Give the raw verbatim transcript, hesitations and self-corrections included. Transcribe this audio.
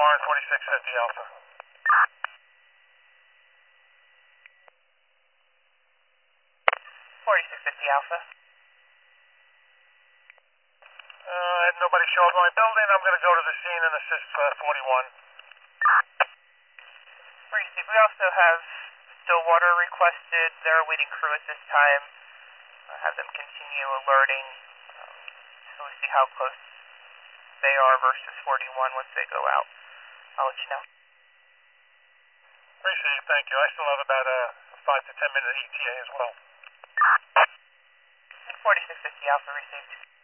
Warren, forty-six fifty Alpha. forty-six fifty Alpha. Uh, I had nobody show up in my building. I'm going to go to the scene and assist uh, forty-one. forty-six, we also have Stillwater requested. They're a waiting crew at this time. I'll have them continue alerting um, so we see how close they are versus forty-one once they go out. I'll let you know. Appreciate it, thank you. I still have about a five to ten minute E T A as well. forty-six fifty Alpha received.